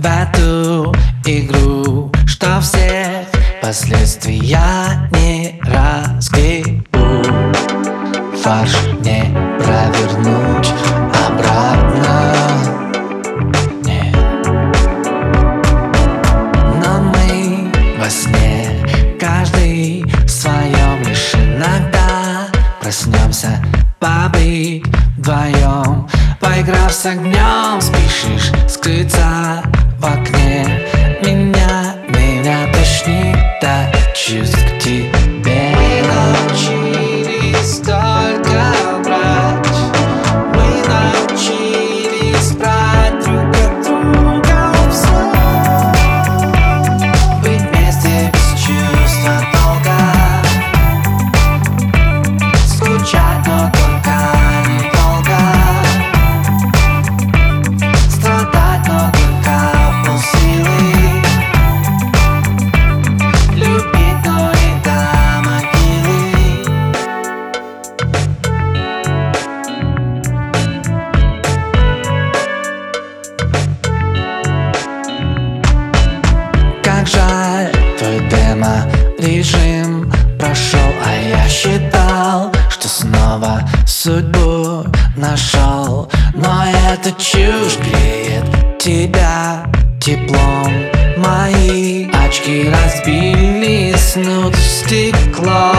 в эту игру, что всех последствия не разгребу. Фарш не провернуть обратно, нет. Но мы во сне, каждый в своем, лишь иногда проснемся побыть вдвоем. Поиграв с огнем, спешишь скрыться в окне. Меня тошнит от чувств к тебе. Мы научились только брать, мы научились брать друг от друга все. Быть вместе без чувства долго, скучать, но только недолго, страдать, но только полсилы, любить, но не до могилы. Как жаль, твой демо-режим прошел, а я считал, что снова судьбу нашел. Но эта чушь греет тебя теплом. Мои очки разбились, снут в стекло.